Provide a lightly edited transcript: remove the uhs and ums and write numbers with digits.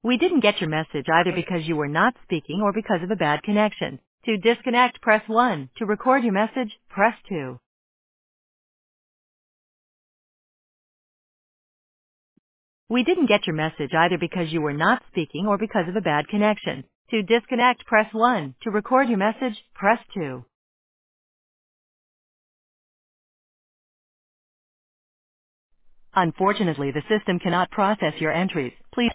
We didn't get your message either because you were not speaking or because of a bad connection. To disconnect, press 1. To record your message, press 2. We didn't get your message either because you were not speaking or because of a bad connection. To disconnect, press 1. To record your message, press 2. Unfortunately, the system cannot process your entries. Please